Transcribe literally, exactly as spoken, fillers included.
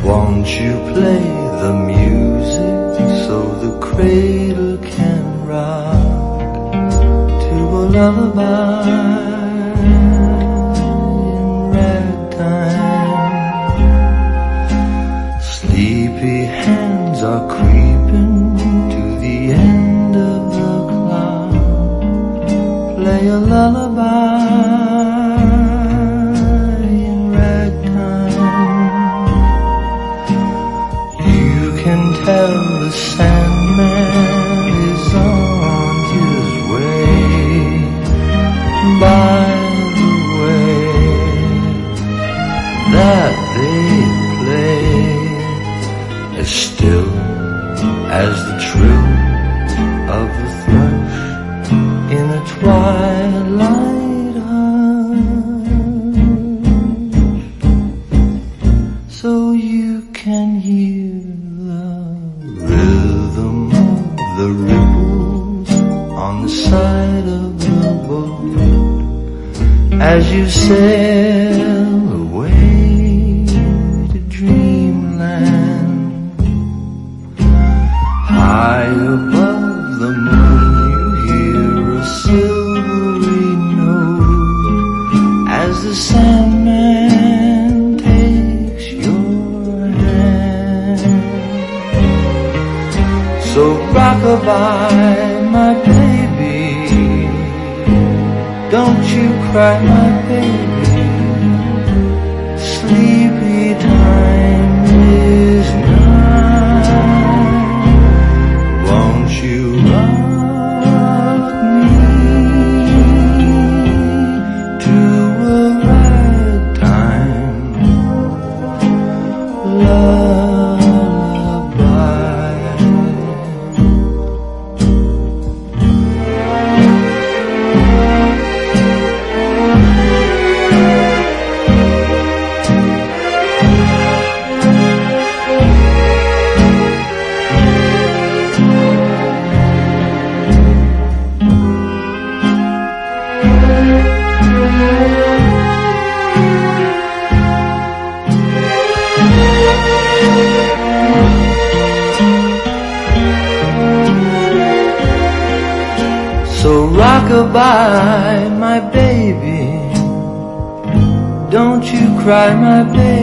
Won't you play the music so the cradle can rock to a lullaby in ragtime? Sleepy hands are creeping to the end of the clock. Play a lullaby in ragtime. You can tell the Sandman is on his way. By the way that they play, as still as the trill of the thrush in a twilight hush. So you can hear the rhythm of the ripples on the side of the boat as you sail away to dreamland. High above the moon you hear a silvery note as the Sandman takes your hand. So rock-a-bye, my baby, don't you cry, my baby. Sleepy time is nigh. Won't you rock me to a ragtime lullaby? So rock-a-bye, my baby, don't you cry, my baby.